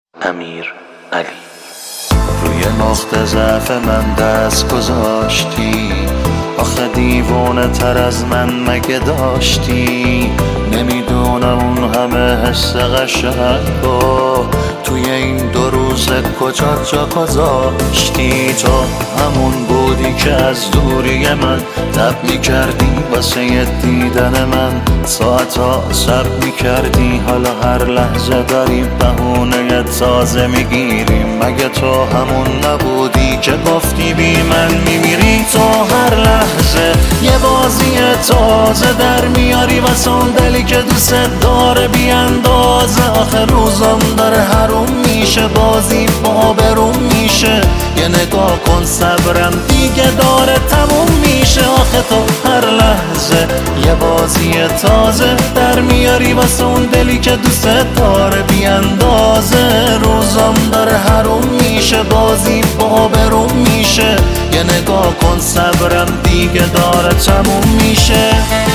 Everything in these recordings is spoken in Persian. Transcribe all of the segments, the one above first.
امیر علی. روی نقطه ضعف من دست گذاشتی، آخه دیوانه تر از من مگه داشتی؟ نمیدونم اون همه حس قشنگو توی این 2 روز کجا جا گذاشتی؟ تو همون بودی که از دوری من تب میکردی واسه دیدن من، ساعتا صبر میکردی، حالا هر لحظه داری بهونه تازه میگیری. مگه تو همون نبودی که گفتی بی من میمیری؟ تو هر لحظه یه بازی تازه در میاری واسه اون دلی که دوست داره بی اندازه. آخه روزم داره حروم میشه، بازی با بروم میشه، یه نگاه کن صبرم دیگه داره تموم میشه. آخه تو هر لحظه یه بازی تازه در میاری واسه اون دلی که دوست داره بی اندازه. روزم داره حروم میشه، بازی با بروم میشه، یه نگاه کن صبرم دیگه داره تموم میشه.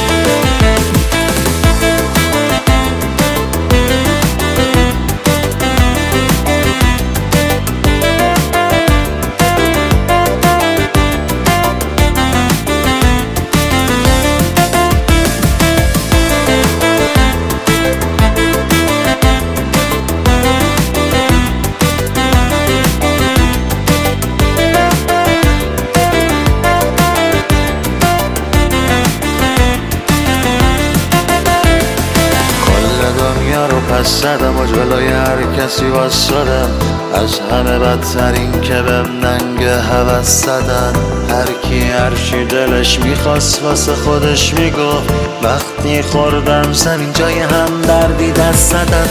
پس زدم و جلوی هر کسی واسدم، از همه بدترین که بهم ننگ هوس زدن. هر کی هرچی دلش میخواست واسه خودش میگفت، وقتی خوردم زمین جای هم دردی دست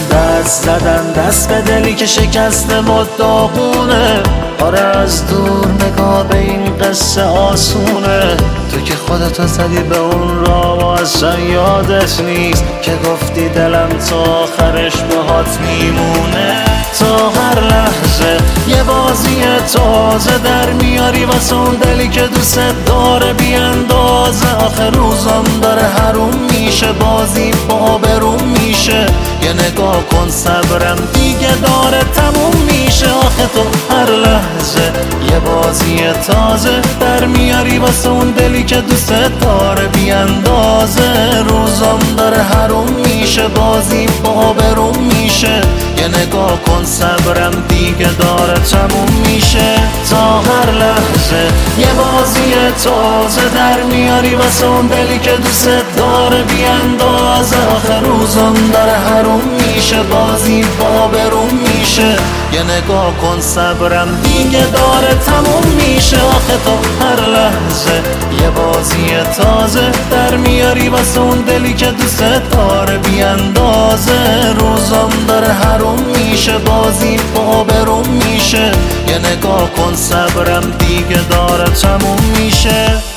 زدن دست به دلی که شکسته و داغونه. آره از دور نگاه به این قصه آسونه، تو که خودتو زدی به اون راه و اصلا یادت نیست که گفتی دلم تا آخرش باهات میمونه. تا هر لحظه یه بازی تازه در میاری واسه اون دلی که دوست داره بی اندازه. آخه روزم داره حروم میشه، بازی با بروم میشه، یه نگاه کن صبرم دیگه داره تموم میشه. آخه تو هر لحظه یه بازی تازه در میاری واسه اون دلی که دوست داره بی اندازه. روزم داره حروم میشه، بازی با بروم میشه، یه نگاه کن صبرم دیگه داره تموم میشه. تا هر لحظه یه بازی تازه در میاری واسه اون دلی که دوست داره بی اندازه. آخه روزم داره حروم میشه، بازی با بروم میشه، یه نگاه کن صبرم دیگه داره تموم میشه. آخه تو هر لحظه یه بازی تازه در میاری واسه اون دلی که دوست داره بی اندازه. روزم داره حروم میشه، بازی با بروم میشه، یه نگاه کن صبرم دیگه داره تموم میشه.